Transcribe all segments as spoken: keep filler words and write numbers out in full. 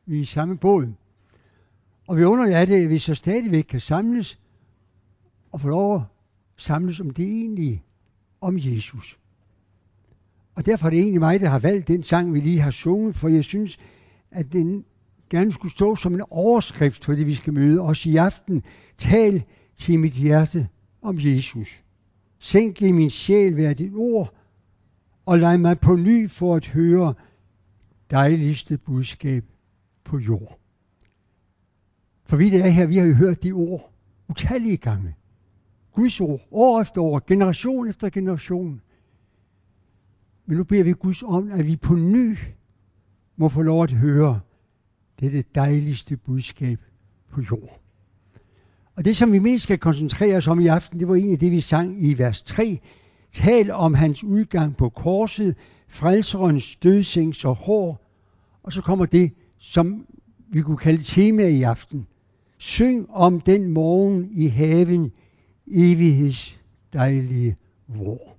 Vi er i samme båd. Og vi under af det, at vi så stadigvæk kan samles og få lov at samles om det egentlige, om Jesus. Og derfor er det egentlig mig, der har valgt den sang, vi lige har sunget, for jeg synes, at den gerne skulle stå som en overskrift for det, vi skal møde os i aften. Tal til mit hjerte om Jesus. Sænk i min sjæl hver dit ord, og lad mig på ny for at høre dejligste budskab på jord. For vi der er her, vi har jo hørt de ord utallige gange. Guds ord, år efter år, generation efter generation. Men nu beder vi Guds om, at vi på ny må få lov at høre dette dejligste budskab på jord. Og det, som vi mest skal koncentrere os om i aften, det var egentlig det, vi sang i vers tre. Tal om hans udgang på korset, frelserens dødseng så hård. Og så kommer det, som vi kunne kalde tema i aften. Syng om den morgen i haven, evigheds dejlige vor.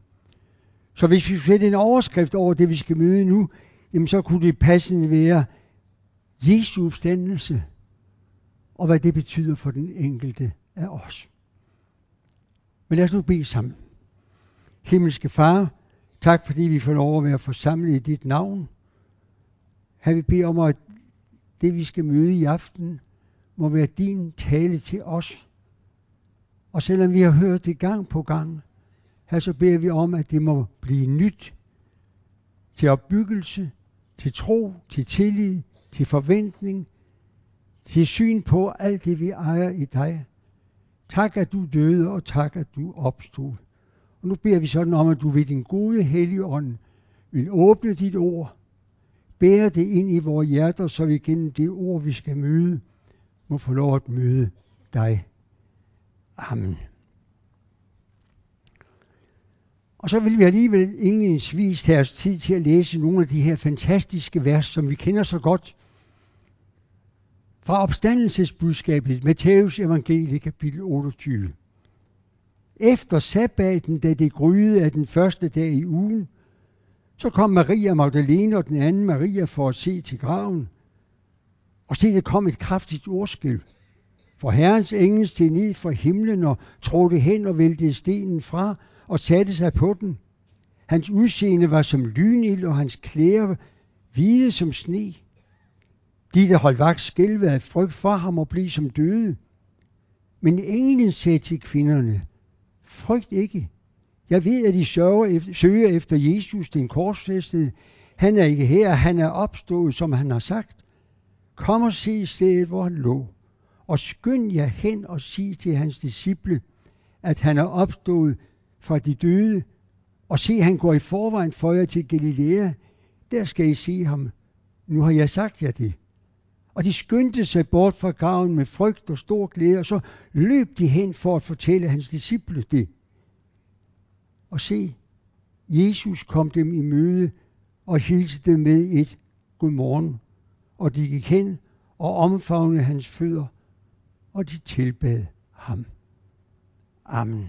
Så hvis vi sætter en overskrift over det, vi skal møde nu, jamen så kunne det passende være Jesu opstandelse, og hvad det betyder for den enkelte af os. Men lad os nu bede sammen. Himmelske Far, tak fordi vi får lov at være forsamlet i dit navn. Her vi beder om, at det vi skal møde i aften, må være din tale til os. Og selvom vi har hørt det gang på gang, her så beder vi om, at det må blive nyt til opbyggelse, til tro, til tillid, til forventning, til syn på alt det, vi ejer i dig. Tak, at du døde, og tak, at du opstod. Og nu beder vi sådan om, at du ved din gode hellige ånd vil åbne dit ord, bære det ind i vores hjerter, så vi gennem det ord, vi skal møde, må få lov at møde dig. Amen. Og så vil vi alligevel indledningsvis tage os tid til at læse nogle af de her fantastiske vers, som vi kender så godt. Fra opstandelsesbudskabet, Matthæus evangelie, kapitel otteogtyve. Efter sabbaten, da det gryede af den første dag i ugen, så kom Maria Magdalene og den anden Maria for at se til graven. Og se, der kom et kraftigt jordskælv. For Herrens engel steg ned fra himlen og trådte hen og væltede stenen fra og satte sig på den. Hans udseende var som lynild, og hans klæder hvide som sne. De, der holdt vagt, skælvede af frygt for ham og blev som døde. Men englen sagde til kvinderne, frygt ikke. Jeg ved, at I søger efter Jesus, den korsfæstede. Han er ikke her, han er opstået, som han har sagt. Kom og se stedet, hvor han lå. Og skynd jer hen og sig til hans disciple, at han er opstået fra de døde. Og se, han går i forvejen for jer til Galilea. Der skal I se ham. Nu har jeg sagt jer det. Og de skyndte sig bort fra graven med frygt og stor glæde, og så løb de hen for at fortælle hans disciple det. Og se, Jesus kom dem i møde og hilste dem med et godmorgen. Og de gik hen og omfavnede hans fødder, og de tilbad ham. Amen.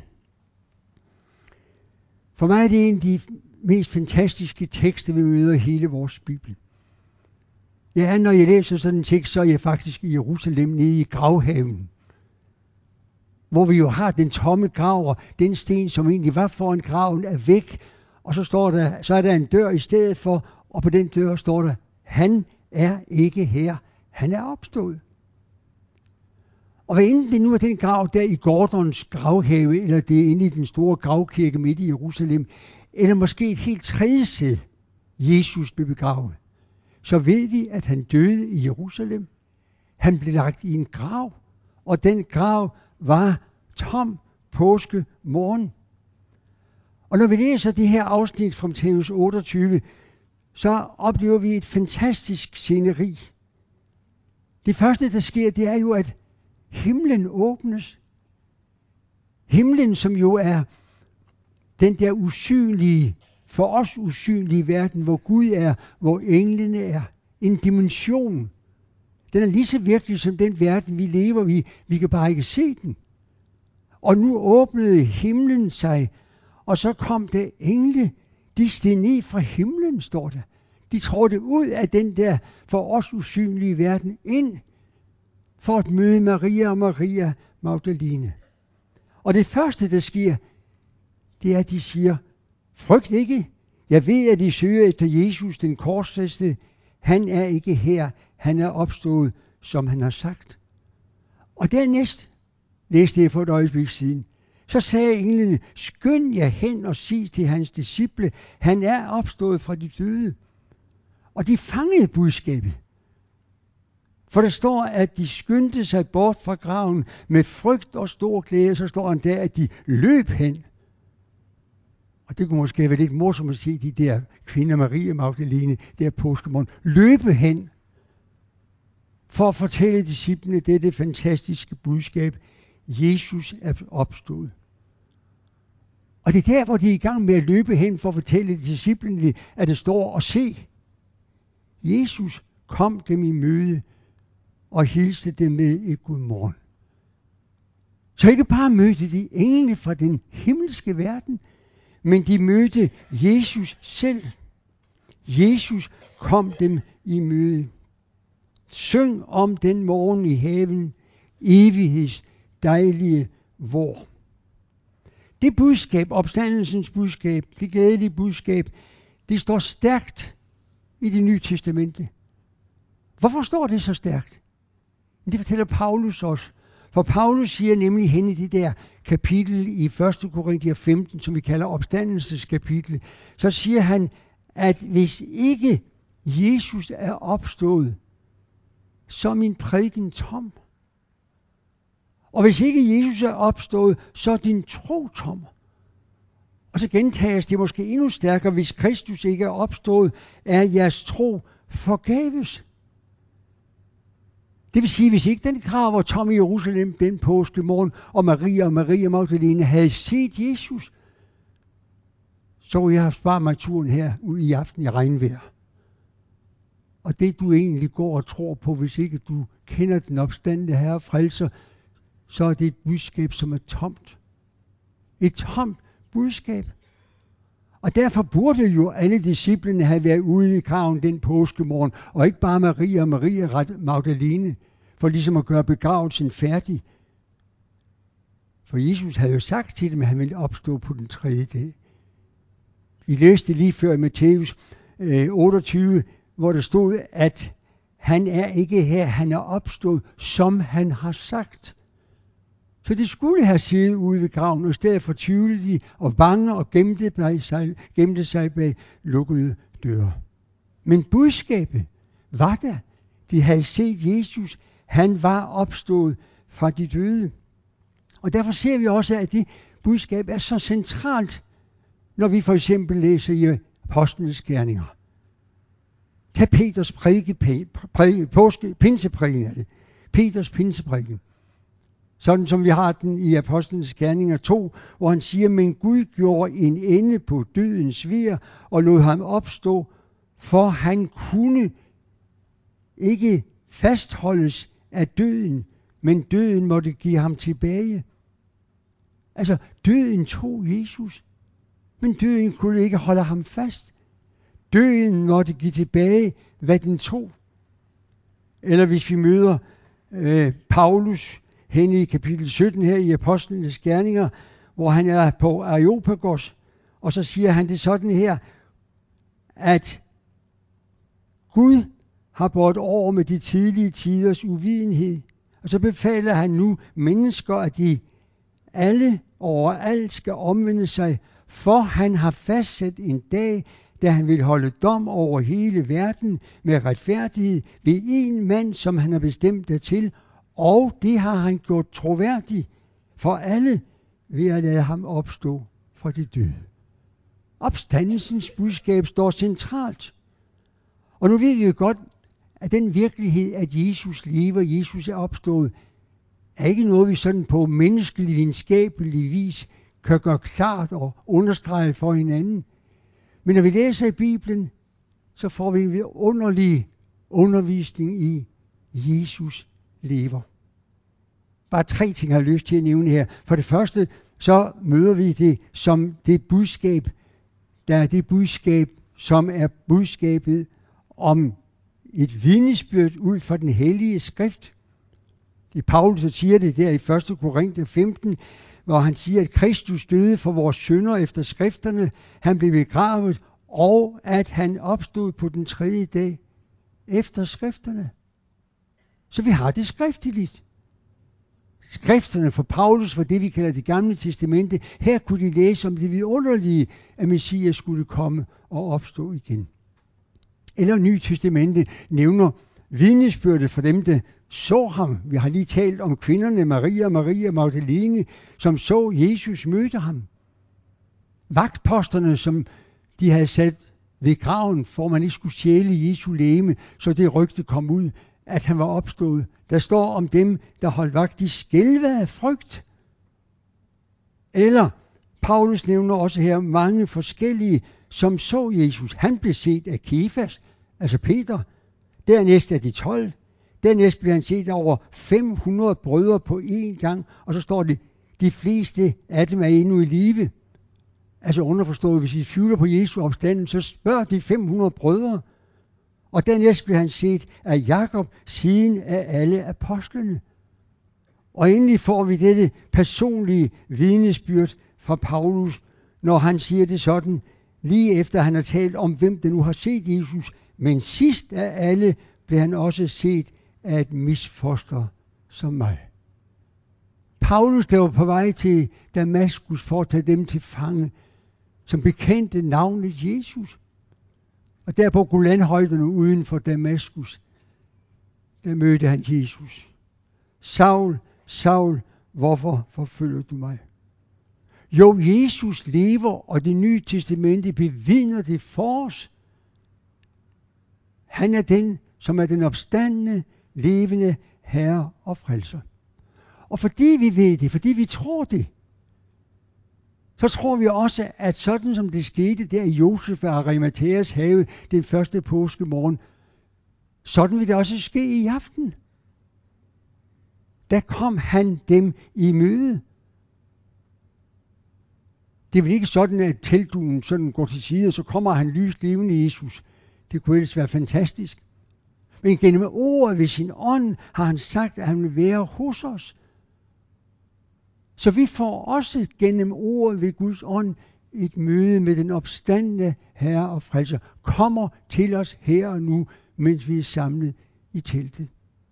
For mig er det en af de mest fantastiske tekster, vi møder i hele vores Bibel. Ja, når jeg læser sådan en tekst, så er jeg faktisk i Jerusalem nede i gravhaven, hvor vi jo har den tomme grav, og den sten, som egentlig var foran graven, er væk. Og så, står der, så er der en dør i stedet for, og på den dør står der, han er ikke her, han er opstået. Og hvad enten det nu er den grav der i Gordons gravhave, eller det er inde i den store gravkirke midt i Jerusalem, eller måske et helt tredje sted, Jesus blev begravet, så ved vi, at han døde i Jerusalem. Han blev lagt i en grav, og den grav var tom påske morgen. Og når vi læser det her afsnit fra Matthæus otteogtyve, så oplever vi et fantastisk sceneri. Det første, der sker, det er jo, at himlen åbnes. Himlen, som jo er den der usynlige, for os usynlige verden, hvor Gud er, hvor englene er. En dimension. Den er lige så virkelig som den verden, vi lever i. Vi kan bare ikke se den. Og nu åbnede himlen sig, og så kom der engle. De steg ned fra himlen, står der. De trådte ud af den der for os usynlige verden ind for at møde Maria og Maria Magdalene. Og det første, der sker, det er, at de siger, frygt ikke. Jeg ved, at de søger efter Jesus, den korsfæstede. Han er ikke her. Han er opstået, som han har sagt. Og dernæst, læste jeg for et øjeblik siden, så sagde englene, skynd jer hen og sig til hans disciple, han er opstået fra de døde. Og de fangede budskabet. For der står, at de skyndte sig bort fra graven med frygt og stor glæde, så står han der, at de løb hen. Og det kunne måske være lidt morsomt at se de der kvinder, Maria Magdalene, der påskemorgen, løbe hen for at fortælle disciplene dette fantastiske budskab. Jesus er opstået. Og det er der, hvor de er i gang med at løbe hen for at fortælle disciplene, at det står og se. Jesus kom dem i møde og hilste dem med et godmorgen. Så ikke bare mødte de englene fra den himmelske verden, men de mødte Jesus selv. Jesus kom dem i møde. Syng om den morgen i haven, evigheds dejlige vor. Det budskab, opstandelsens budskab, det glædelige budskab, det står stærkt i Det Nye Testamente. Hvorfor står det så stærkt? Det fortæller Paulus også. For Paulus siger nemlig hen i det der kapitel i første Korinther femten, som vi kalder opstandelseskapitel, så siger han, at hvis ikke Jesus er opstået, så er min prædiken tom. Og hvis ikke Jesus er opstået, så er din tro tom. Og så gentages det måske endnu stærkere, hvis Kristus ikke er opstået, er jeres tro forgæves. Det vil sige, hvis ikke den grav var tom i Jerusalem den påskemorgen, og Maria og Maria Magdalene havde set Jesus, så ville jeg have sparet mig turen her ude i aften i regnvejr. Og det du egentlig går og tror på, hvis ikke du kender den opstandende Herre frelser, så er det et budskab, som er tomt. Et tomt budskab. Og derfor burde jo alle disciplene have været ude i graven den påskemorgen, og ikke bare Maria og Maria Magdalene, for ligesom at gøre begravelsen færdig. For Jesus havde jo sagt til dem, at han ville opstå på den tredje dag. Vi læste lige før i Matthæus øh, otteogtyve, hvor der stod, at han er ikke her, han er opstået, som han har sagt. Så de skulle have siddet ude ved graven, og i stedet for tvivlede de og bange og gemte sig, gemte sig bag lukkede døre. Men budskabet var der. De havde set Jesus. Han var opstået fra de døde. Og derfor ser vi også, at det budskab er så centralt, når vi for eksempel læser i Apostlenes Gerninger. Tag Peters prædike, prædike, påske, pinseprædiken af det. Peters pinseprædiken. Sådan som vi har den i Apostlenes Gerninger to, hvor han siger, men Gud gjorde en ende på dødens svir og lod ham opstå, for han kunne ikke fastholdes af døden, men døden måtte give ham tilbage. Altså, døden tog Jesus, men døden kunne ikke holde ham fast. Døden måtte give tilbage, hvad den tog. Eller hvis vi møder øh, Paulus hen i kapitel sytten her i Apostlenes Gerninger, hvor han er på Areopagos, og så siger han det sådan her, at Gud har båret over med de tidlige tiders uvidenhed, og så befaler han nu mennesker, at de alle overalt skal omvende sig, for han har fastsat en dag, da han vil holde dom over hele verden med retfærdighed ved en mand, som han har bestemt dertil, og det har han gjort troværdigt for alle ved at lade ham opstå fra de døde. Opstandelsens budskab står centralt. Og nu ved vi jo godt, at den virkelighed, at Jesus lever, Jesus er opstået, er ikke noget, vi sådan på menneskelig, videnskabelig vis kan gøre klart og understrege for hinanden. Men når vi læser i Bibelen, så får vi en underlig undervisning i, Jesus lever. Bare tre ting har jeg lyst til at nævne her. For det første, så møder vi det som det budskab, der er det budskab, som er budskabet om et vidnesbyrd ud fra den hellige skrift. Det er Paulus, der siger det der i første Korinther femten, hvor han siger, at Kristus døde for vores synder efter skrifterne, han blev begravet, og at han opstod på den tredje dag efter skrifterne. Så vi har det skriftligt. Skrifterne for Paulus var det, vi kalder det gamle testamente. Her kunne de læse om det vidunderlige, at Messias skulle komme og opstå igen. Eller Nye Testamente nævner vidnesbyrdet for dem, der så ham. Vi har lige talt om kvinderne, Maria og Maria Magdalene, som så Jesus møde ham. Vagtposterne, som de havde sat ved graven, for man ikke skulle stjæle Jesu legeme, så det rygte kom ud, at han var opstået. Der står om dem, der holdt vagt, de skælvede af frygt. Eller Paulus nævner også her mange forskellige, som så Jesus. Han blev set af Kefas, altså Peter. Dernæst af de tolv. Dernæst blev han set over fem hundrede brødre på én gang. Og så står det, de fleste af dem er endnu i live. Altså underforstået, hvis I tvivler på Jesu opstanden, så spørg de fem hundrede brødre. Og dernæst blev han set af Jakob, siden af alle apostlene. Og endelig får vi dette personlige vidnesbyrd fra Paulus, når han siger det sådan, lige efter han har talt om, hvem der nu har set Jesus, men sidst af alle blev han også set af et misfoster som mig. Paulus, der var på vej til Damaskus for at tage dem til fange, som bekendte navnet Jesus. Og der på Golanhøjderne uden for Damaskus, der mødte han Jesus. Saul, Saul, hvorfor forfølger du mig? Jo, Jesus lever, og det nye testamente bevidner det for os. Han er den, som er den opstandne, levende Herre og frelser. Og fordi vi ved det, fordi vi tror det, så tror vi også, at sådan som det skete der i Josef og Arimatheas have den første påskemorgen, sådan vil det også ske i aften. Der kom han dem i møde. Det er vel ikke sådan, at teltdugen sådan går til side, og så kommer han lys levende Jesus. Det kunne ellers være fantastisk. Men gennem ordet ved sin ånd har han sagt, at han vil være hos os. Så vi får også gennem ordet ved Guds ånd et møde med den opstandne Herre og frelser. Kommer til os her og nu, mens vi er samlet i teltet.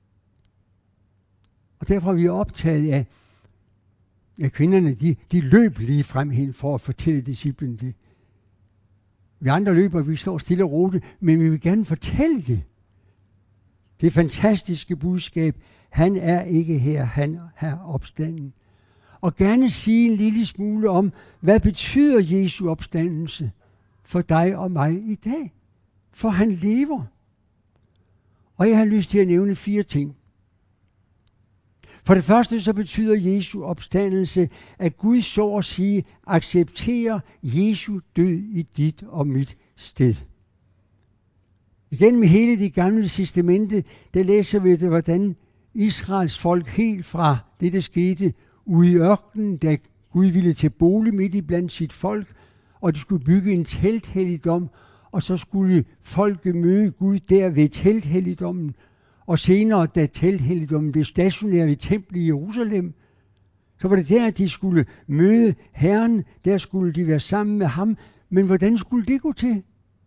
Og derfor er vi optaget af, at kvinderne de, de løb lige frem hen for at fortælle disciplen det. Vi andre løber, vi står stille og roligt, men vi vil gerne fortælle det. Det fantastiske budskab, han er ikke her, han er opstanden. Og gerne sige en lille smule om, hvad betyder Jesu opstandelse for dig og mig i dag? For han lever. Og jeg har lyst til at nævne fire ting. For det første så betyder Jesu opstandelse, at Gud så at sige accepterer Jesu død i dit og mit sted. Igen med hele det gamle testamente, der læser vi det, hvordan Israels folk helt fra det, der skete ude i ørkenen, da Gud ville til bolig midt i blandt sit folk, og de skulle bygge en telthelligdom, og så skulle folket møde Gud der ved telthelligdommen. Og senere, da telthelligdommen blev stationeret ved templet i Jerusalem, så var det der, at de skulle møde Herren. Der skulle de være sammen med ham. Men hvordan skulle det gå til?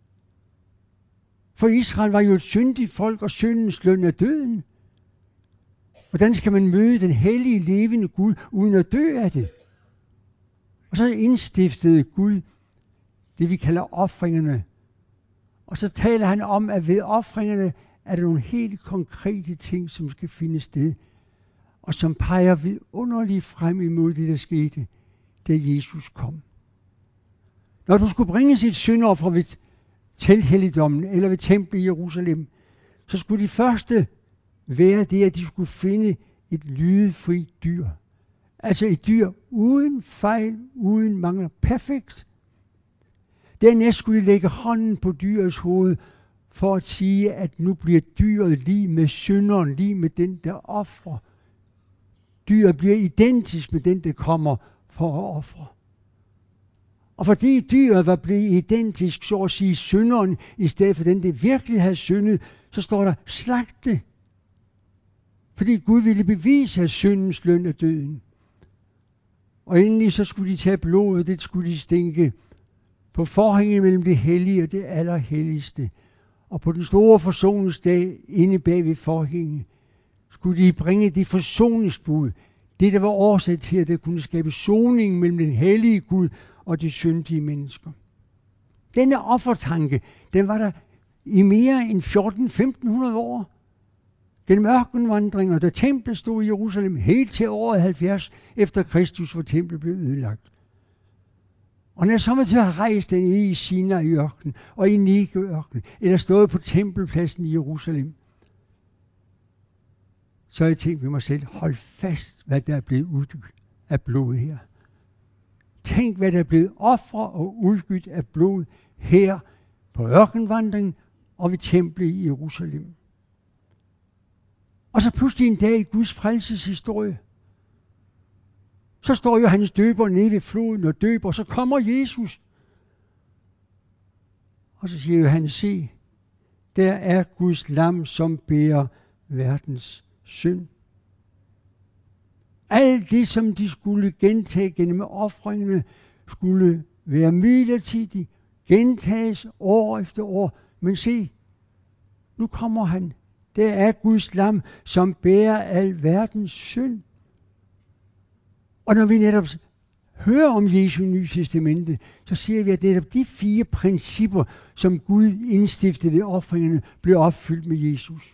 For Israel var jo et syndigt folk, og syndens løn er døden. Hvordan skal man møde den hellige, levende Gud, uden at dø af det? Og så indstiftede Gud det, vi kalder ofringerne. Og så taler han om, at ved ofringerne er der nogle helt konkrete ting, som skal finde sted, og som peger vidunderligt frem imod det, der skete, da Jesus kom. Når du skulle bringe sit syndoffer ved telthelligdommen eller ved templet i Jerusalem, så skulle de første være det, at de skulle finde et lydefrit dyr. Altså et dyr uden fejl, uden mangler, perfekt. Dernæst skulle de lægge hånden på dyrets hoved, for at sige, at nu bliver dyret lige med synderen, lige med den, der offrer. Dyret bliver identisk med den, der kommer for at ofre. Og fordi dyret var blevet identisk, så at sige, synderen, i stedet for den, det virkelig havde syndet, så står der slagte. Fordi Gud ville bevise, at syndens løn er døden. Og endelig så skulle de tage blodet, det skulle de stinke på forhænget mellem det hellige og det allerhelligste. Og på den store forsoningsdag inde bag ved forhænget, skulle de bringe det forsoningsbud. Det, der var årsag til, at det kunne skabe soning mellem den hellige Gud og de syndige mennesker. Denne offertanke, den var der i mere end fjorten femten hundrede år. Gennem ørkenvandringer, da templet stod i Jerusalem, helt til året halvfjerds efter Kristus, hvor templet blev ødelagt. Og når jeg så til at have rejst den i Sinai i ørkenen og i Negev-ørkenen, eller stået på tempelpladsen i Jerusalem, så har jeg tænkt ved mig selv, hold fast, hvad der er blevet udgivet af blod her. Tænk, hvad der er blevet ofret og udgivet af blod her på ørkenvandringen og ved templet i Jerusalem. Og så pludselig en dag i Guds frelseshistorie, så står Johannes døber nede ved floden og døber, og så kommer Jesus. Og så siger Johannes, se, der er Guds lam, som bærer verdens synd. Alt det, som de skulle gentage gennem ofringerne, skulle være midlertidigt, gentages år efter år. Men se, nu kommer han. Der er Guds lam, som bærer al verdens synd. Og når vi netop hører om Jesu Nye Testamente, så ser vi, at netop de fire principper, som Gud indstiftede ved ofringerne, blev opfyldt med Jesus.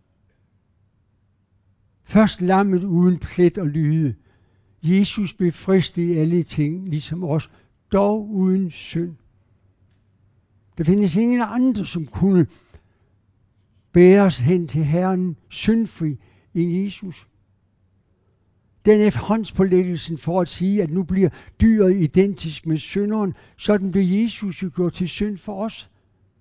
Først lammet uden plet og lyde. Jesus blev fristet i alle ting, ligesom os, dog uden synd. Der findes ingen andre, som kunne bære os hen til Herren syndfri end Jesus. Den er håndspålæggelsen for at sige, at nu bliver dyret identisk med synderen, sådan blev Jesus jo gjort til synd for os.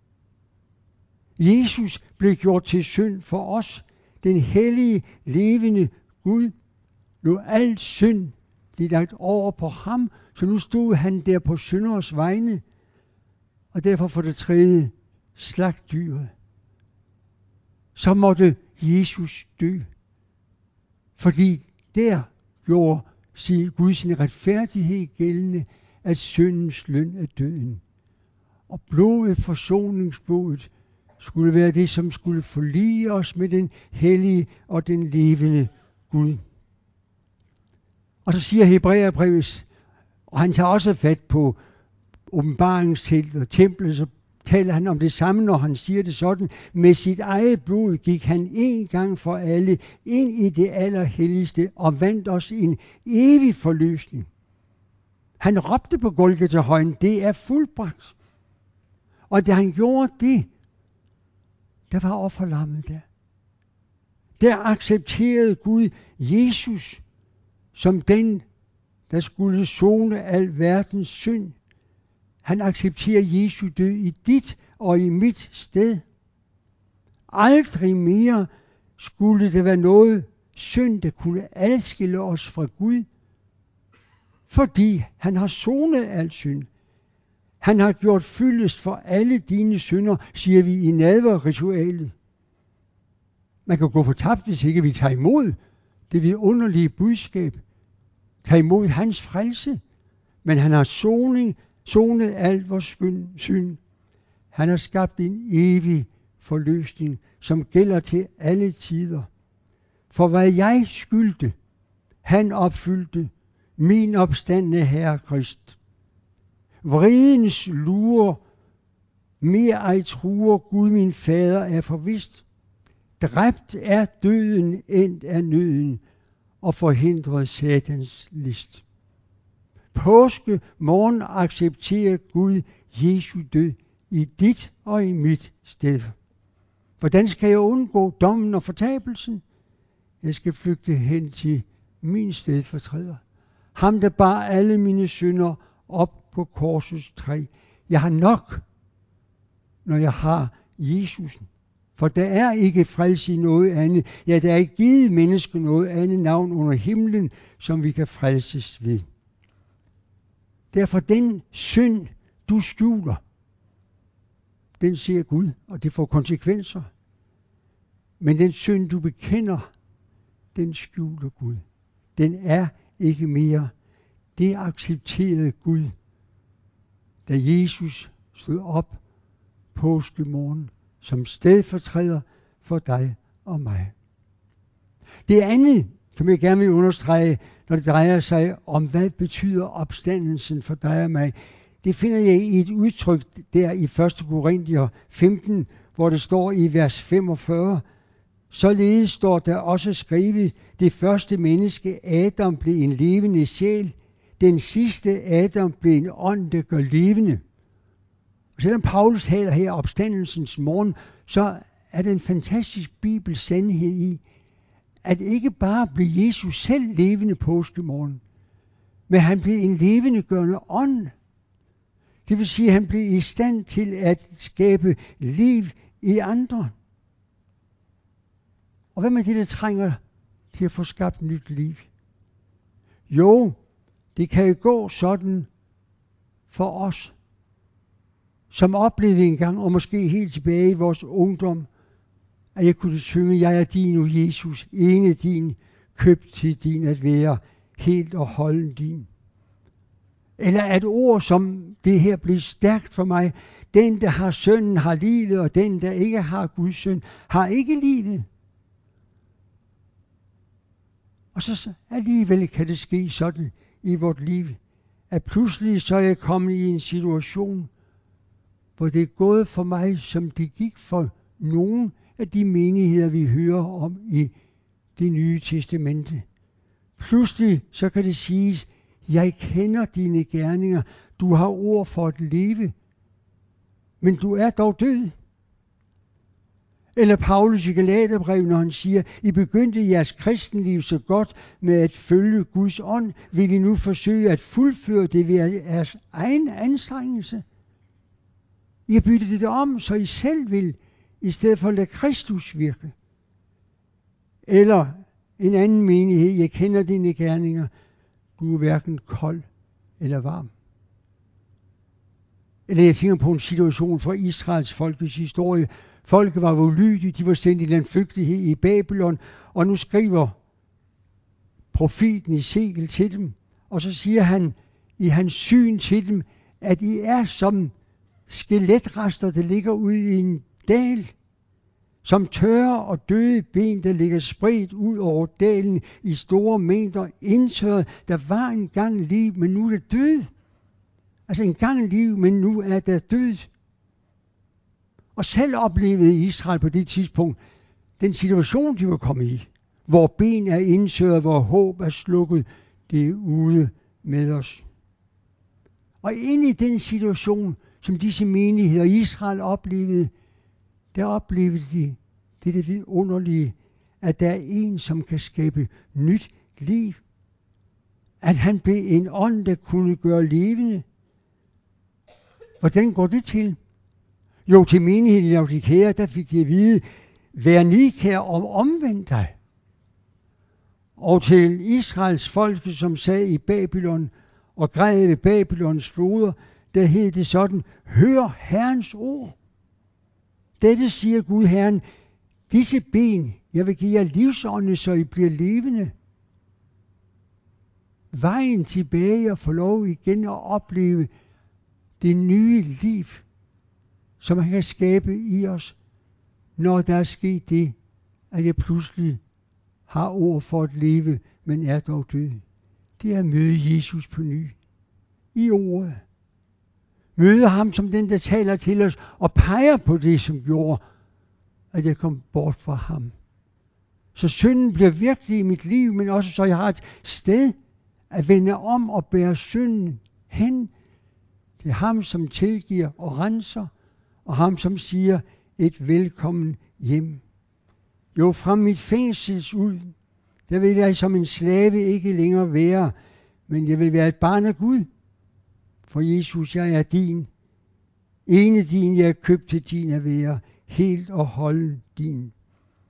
Jesus blev gjort til synd for os. Den hellige, levende Gud lod al synd blive lagt over på ham, så nu stod han der på synders vegne. Og derfor for det tredje, slagtdyret. Så måtte Jesus dø. Fordi der gjorde Gud sin retfærdighed gældende, at syndens løn er døden. Og blodet, forsoningsblodet, skulle være det, som skulle forlige os med den hellige og den levende Gud. Og så siger Hebræerbrevet, og han tager også fat på åbenbaringsteltet og templet, så taler han om det samme, når han siger det sådan. Med sit eget blod gik han en gang for alle ind i det allerhelligste og vandt os en evig forløsning. Han råbte på Golgata-højen, det er fuldbragt. Og da han gjorde det, der var offerlammet der. Der accepterede Gud Jesus som den, der skulle sone al verdens synd. Han accepterer Jesu død i dit og i mit sted. Aldrig mere skulle der være noget synd, der kunne adskille os fra Gud, fordi han har sonet al synd. Han har gjort fyldest for alle dine synder, siger vi i nadverritualet. Man kan gå fortabt, hvis ikke vi tager imod det vidunderlige budskab. Tag imod hans frelse. Men han har soning, sonet alt vores synd. Han har skabt en evig forløsning, som gælder til alle tider. For hvad jeg skyldte, han opfyldte, min opstandne Herre Krist. Vredens lurer, mere ej truer, Gud min fader er forvist. Dræbt er døden, endt er nøden, og forhindret satans list. Påske morgen accepterer Gud Jesu død i dit og i mit sted. Hvordan skal jeg undgå dommen og fortabelsen? Jeg skal flygte hen til min stedfortræder. Ham, der bar alle mine synder op på korsets træ. Jeg har nok, når jeg har Jesus. For der er ikke frelse i noget andet. Ja, der er ikke givet mennesker noget andet navn under himlen, som vi kan frelses ved. Derfor den synd, du skjuler, den ser Gud, og det får konsekvenser. Men den synd, du bekender, den skjuler Gud. Den er ikke mere. Det accepterede Gud, da Jesus stod op påskemorgen som stedfortræder for dig og mig. Det andet, som jeg gerne vil understrege, når det drejer sig om, hvad betyder opstandelsen for dig og mig, det finder jeg i et udtryk der i første Korinther femten, hvor det står i vers femogfyrre. Således står der også skrevet, det første menneske, Adam, blev en levende sjæl. Den sidste, Adam, blev en ånd, der gør levende. Og selvom Paulus taler her opstandelsens morgen, så er det en fantastisk bibelsk sandhed i, at ikke bare blev Jesus selv levende påskemorgen, men han blev en levendegørende ånd. Det vil sige, at han blev i stand til at skabe liv i andre. Og hvad med det, der trænger til at få skabt nyt liv? Jo, det kan jo gå sådan for os, som oplevede engang, og måske helt tilbage i vores ungdom, at jeg kunne synge, jeg er din, o Jesus, ene din, købt til din at være, helt og holden din. Eller at ord som det her blev stærkt for mig, den der har sønnen har livet, og den der ikke har Guds søn har ikke livet. Og så alligevel kan det ske sådan i vort liv, at pludselig så er jeg kommet i en situation, hvor det er gået for mig, som det gik for nogle af de menigheder, vi hører om i det nye testamente. Pludselig så kan det siges, jeg kender dine gerninger, du har ord for at leve, men du er dog død. Eller Paulus i Galaterbrevet, når han siger, I begyndte jeres kristenliv så godt med at følge Guds ånd, vil I nu forsøge at fuldføre det ved jeres egen anstrengelse. I har byttet det om, så I selv vil, i stedet for at lade Kristus virke. Eller en anden menighed, jeg kender dine gerninger, du er hverken kold eller varm. Eller jeg tænker på en situation fra Israels folkets historie. Folket var ulydige, de var sendt i landflygtighed i Babylon, og nu skriver profeten Ezekiel til dem, og så siger han i hans syn til dem, at I er som skeletrester, der ligger ude i en dal, som tørre og døde ben, der ligger spredt ud over dalen i store mængder indtørret. Der var engang liv, men nu er det død. Altså engang liv, men nu er der død. Og selv oplevede Israel på det tidspunkt den situation, de var kommet i, hvor ben er indtørret, hvor håb er slukket, det er ude med os. Og ind i den situation, som disse menigheder i Israel oplevede, der oplevede de det, det vidunderlige, at der er en, som kan skabe nyt liv. At han blev en ånd, der kunne gøre levende. Hvordan går det til? Jo, til menigheden i Laodikea, der fik de at vide, vær nidkær og omvend dig. Og til Israels folk, som sad i Babylon og græd ved Babylons floder, der hed det sådan, hør Herrens ord. Dette siger Gud Herren, disse ben, jeg vil give jer livsånde, så I bliver levende. Vejen tilbage og få lov igen at opleve det nye liv, som han kan skabe i os, når der er sket det, at jeg pludselig har ord for at leve, men er dog død. Det er at møde Jesus på ny. I ordet. Møde ham som den, der taler til os og peger på det, som gjorde, at jeg kom bort fra ham. Så synden bliver virkelig i mit liv, men også så jeg har et sted at vende om og bære synden hen til ham, som tilgiver og renser, og ham, som siger et velkommen hjem. Jo, fra mit fængsels ud, der vil jeg som en slave ikke længere være, men jeg vil være et barn af Gud. For Jesus, jeg er din. Ene din, jeg er købt til din at være, helt og holden din.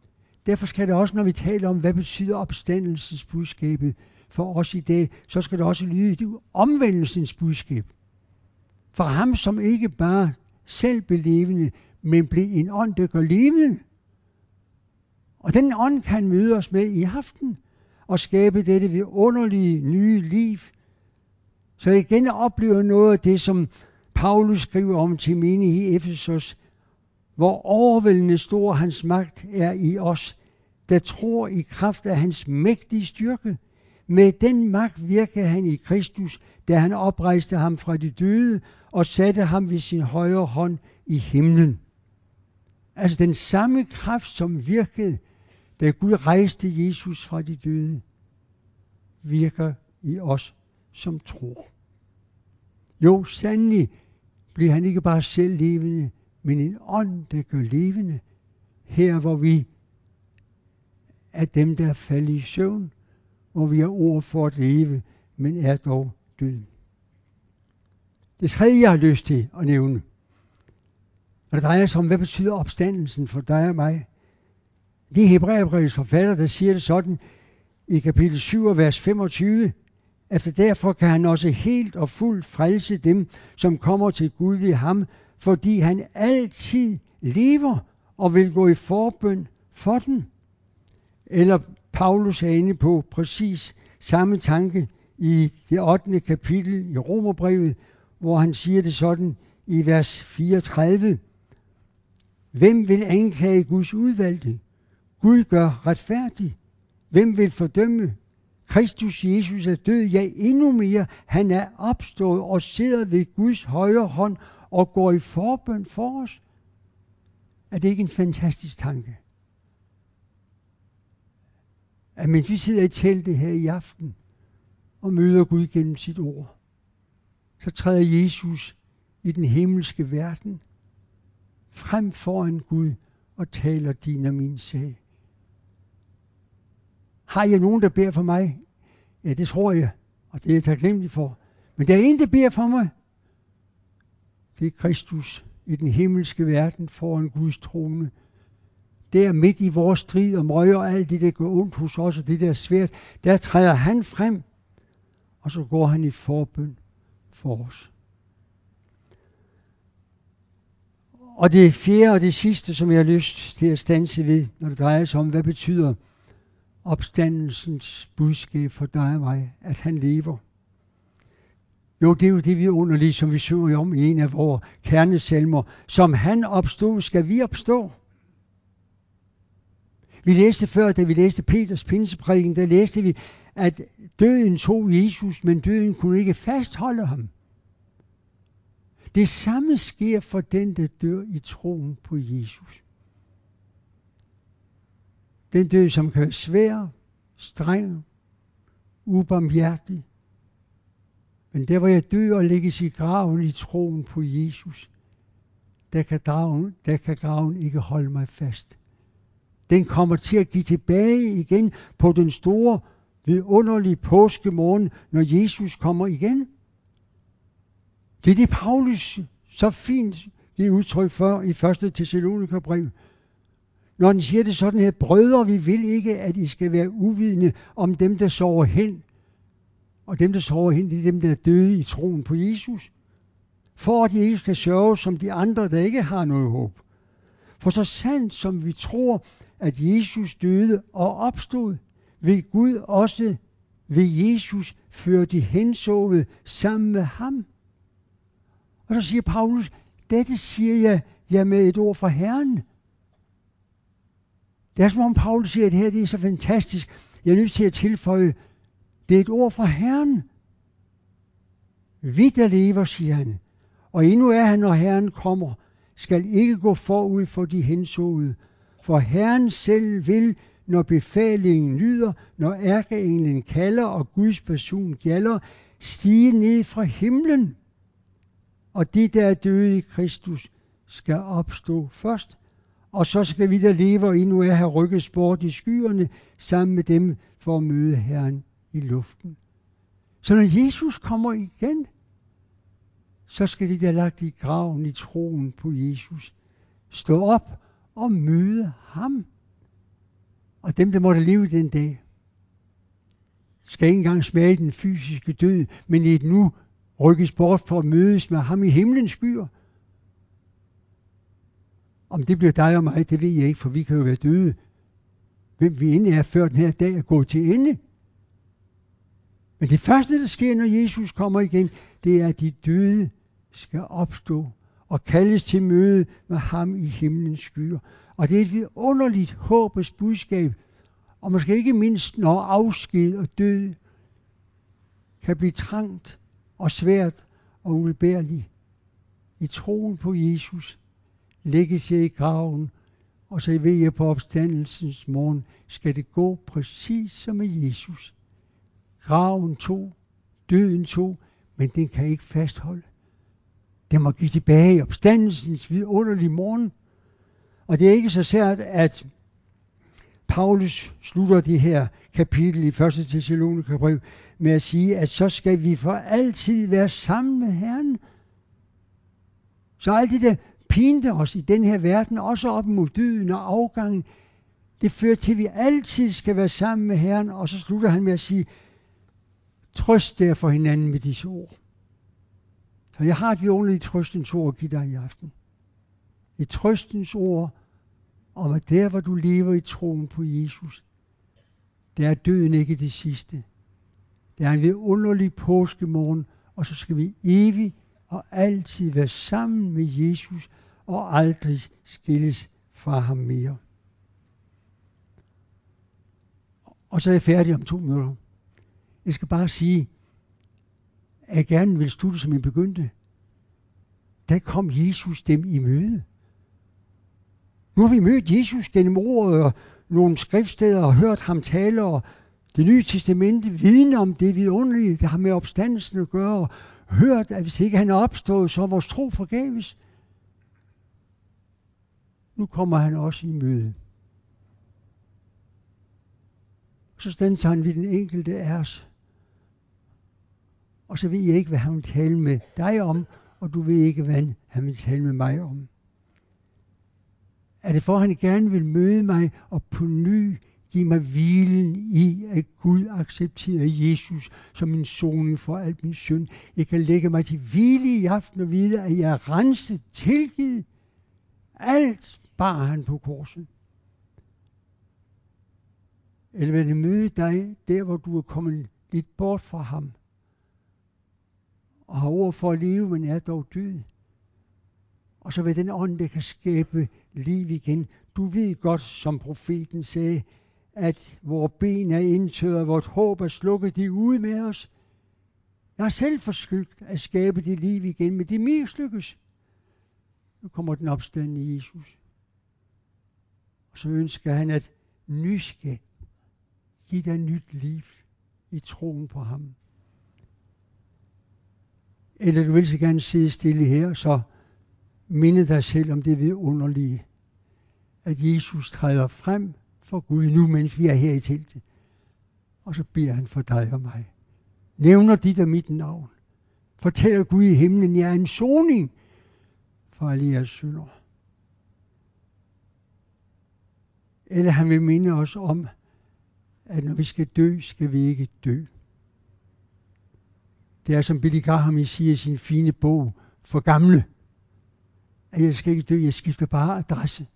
Derfor skal det også, når vi taler om, hvad betyder opstandelsesbudskabet for os i dag, så skal det også lyde omvendelsens budskab. For ham, som ikke bare selv blev levende, men blev en ånd, der gør levende. Og den ånd kan møde os med i aften og skabe dette vidunderlige nye liv. Så jeg igen oplever noget af det, som Paulus skriver om til menigheden i Efesos, hvor overvældende stor hans magt er i os, der tror i kraft af hans mægtige styrke. Med den magt virkede han i Kristus, da han oprejste ham fra de døde og satte ham ved sin højre hånd i himlen. Altså den samme kraft, som virkede, da Gud rejste Jesus fra de døde, virker i os, som tror. Jo, sandelig bliver han ikke bare selv levende, men en ånd, der gør levende, her hvor vi er dem, der er faldet i søvn, hvor vi har ord for at leve, men er dog døde. Det tredje, jeg har lyst til at nævne, og det drejer sig om, hvad betyder opstandelsen for dig og mig. Det er Hebræerbrevets forfatter, der siger det sådan i kapitel syv, vers femogtyve, at derfor kan han også helt og fuldt frelse dem, som kommer til Gud ved ham, fordi han altid lever og vil gå i forbøn for dem. Eller Paulus er inde på præcis samme tanke i det ottende kapitel i Romerbrevet, hvor han siger det sådan i vers fireogtredive. Hvem vil anklage Guds udvalgte? Gud gør retfærdig. Hvem vil fordømme? Kristus Jesus er død, ja endnu mere, han er opstået og sidder ved Guds højre hånd og går i forbøn for os. Er det ikke en fantastisk tanke? At mens vi sidder i teltet her i aften og møder Gud gennem sit ord, så træder Jesus i den himmelske verden frem foran Gud og taler din og min sag. Har jeg nogen, der beder for mig? Ja, det tror jeg, og det er jeg taknemmelig for. Men der er en, der beder for mig. Det er Kristus i den himmelske verden foran Guds trone. Der midt i vores strid og møje og alt det, der går ondt hos os, og det der er svært, der træder han frem, og så går han i forbøn for os. Og det fjerde og det sidste, som jeg har lyst til at standse ved, når det drejer sig om, hvad betyder opstandelsens budskab for dig og mig, at han lever. Jo, det er jo det vidunderlige, som vi synger om i en af vores kernesalmer. Som han opstod, skal vi opstå. Vi læste før, da vi læste Peters pinseprædiken, der læste vi, at døden tog Jesus, men døden kunne ikke fastholde ham. Det samme sker for den, der dør i troen på Jesus. Den død, som kan være svær, streng, ubarmhjertig. Men der, hvor jeg dør og lægges i graven i troen på Jesus, der kan graven, der kan graven ikke holde mig fast. Den kommer til at give tilbage igen på den store, vidunderlige påskemorgen, når Jesus kommer igen. Det er det, Paulus så fint giver udtryk for i første Thessalonikerbrev. Når han siger det sådan her, brødre, vi vil ikke, at I skal være uvidende om dem, der sover hen. Og dem, der sover hen, det er dem, der er døde i troen på Jesus. For at de ikke skal sørge som de andre, der ikke har noget håb. For så sandt som vi tror, at Jesus døde og opstod, vil Gud også ved Jesus føre de hensovede sammen med ham. Og så siger Paulus, dette siger jeg, jeg med et ord fra Herren. Det er som om Paulus siger, at det her det er så fantastisk. Jeg er nødt til at tilføje, det er et ord fra Herren. Vi der lever, siger han, og endnu er han, når Herren kommer, skal ikke gå forud for de hensovede. For Herren selv vil, når befalingen lyder, når ærkeenglen kalder og Guds person gælder, stige ned fra himlen. Og de, der er døde i Kristus, skal opstå først. Og så skal vi, der lever endnu er, have rykket bort i skyerne, sammen med dem for at møde Herren i luften. Så når Jesus kommer igen, så skal de, der er lagt i graven i troen på Jesus, stå op og møde ham. Og dem, der måtte leve den dag, skal ikke engang smage den fysiske død, men i et nu rykkes bort for at mødes med ham i himlens skyer. Om det bliver dig og mig, det ved jeg ikke, for vi kan jo være døde. Hvem vi endelig er, før den her dag er gået til ende. Men det første, der sker, når Jesus kommer igen, det er, at de døde skal opstå og kaldes til møde med ham i himlens skyer. Og det er et vidunderligt håbets budskab, og måske ikke mindst, når afsked og død kan blive trangt og svært og ubærligt. I troen på Jesus lægges jeg i graven, og så ved jeg på opstandelsens morgen, skal det gå præcis som med Jesus. Graven tog, døden tog, men den kan ikke fastholde. Den må give tilbage i opstandelsens vidunderlige morgen. Og det er ikke så sært, at Paulus slutter det her kapitel i første Thessalonikerbrev med at sige, at så skal vi for altid være sammen med Herren. Så alt det, der pinte os i den her verden, også op mod døden og afgangen, det fører til, at vi altid skal være sammen med Herren. Og så slutter han med at sige, trøst derfor hinanden med disse ord. Så jeg har et vidunderligt trøstens ord at give dig i aften. Et trøstens ord om, at der, hvor du lever i troen på Jesus, der er døden ikke det sidste. Der er en vidunderlig påskemorgen, og så skal vi evigt og altid være sammen med Jesus og aldrig skilles fra ham mere. Og så er jeg færdig om to minutter. Jeg skal bare sige, at jeg gerne vil slutte, som jeg begyndte. Der kom Jesus dem i møde. Nu har vi mødt Jesus gennem ordet og nogle skriftsteder og hørt ham tale, og Det Nye Testamente vidner om det vidunderlige, der har med opstandelsen at gøre, og hørt, at hvis ikke han er opstået, så er vores tro forgæves. Nu kommer han også i møde. Så standser han ved den enkelte af os. Og så ved jeg ikke, hvad han vil tale med dig om, og du ved ikke, hvad han vil tale med mig om. Er det for, at han gerne vil møde mig og på ny give mig hvilen i, at Gud accepterer Jesus som min soning for alt min synd. Jeg kan lægge mig til hvile i aften og vide, at jeg er renset, tilgivet. Alt bar han på korset. Eller vil det møde dig der, hvor du er kommet lidt bort fra ham og har ord for at leve, men er dog død. Og så vil den ånd, der kan skabe liv igen. Du ved godt, som profeten sagde, at vores ben er indtørret, vores håb er slukket, de er ude med os. Jeg har selv forsøgt at skabe det liv igen, men det mislykkes. Nu kommer den opstande i Jesus. Og så ønsker han, at ny skal give dig nyt liv i troen på ham. Eller du vil så gerne sidde stille her, så minde dig selv om det vidunderlige, at Jesus træder frem for Gud nu, mens vi er her i teltet. Og så beder han for dig og mig. Nævner dit og mit navn. Fortæller Gud i himlen, jeg er en soning for alle jeres synder. Eller han vil minde os om, at når vi skal dø, skal vi ikke dø. Det er som Billy Graham siger i sin fine bog, For gamle, at jeg skal ikke dø, jeg skifter bare adresse.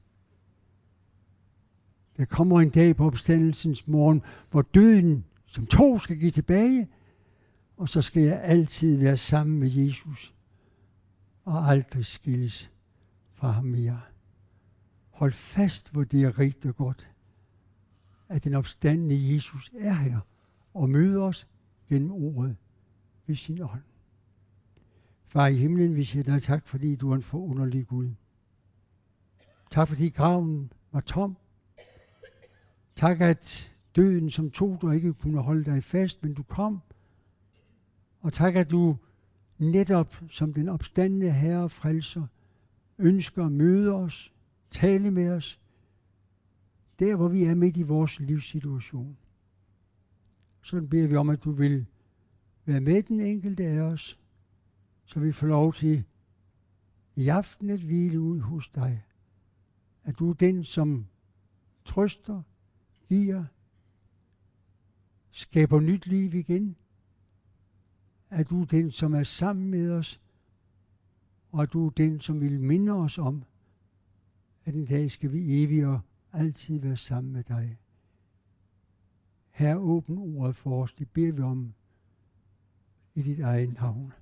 Der kommer en dag på opstandelsens morgen, hvor døden som to skal give tilbage, og så skal jeg altid være sammen med Jesus, og aldrig skilles fra ham mere. Hold fast, hvor det er rigtigt og godt, at den opstandne Jesus er her, og møder os gennem ordet ved sin ånd. Far i himlen, vi siger dig tak, fordi du er en forunderlig Gud. Tak, fordi graven var tom. Tak, at døden, som tog dig, ikke kunne holde dig fast, men du kom. Og tak, at du netop som den opstandne Herre og Frelser ønsker at møde os, tale med os, der hvor vi er midt i vores livssituation. Sådan beder vi om, at du vil være med den enkelte af os, så vi får lov til i aften at hvile ud hos dig. At du er den, som trøster, giver, skaber nyt liv igen. Er du den, som er sammen med os, og er du den, som vil minde os om, at en dag skal vi evigt og altid være sammen med dig. Herre, åbn ordet for os, det beder vi om i dit eget navn.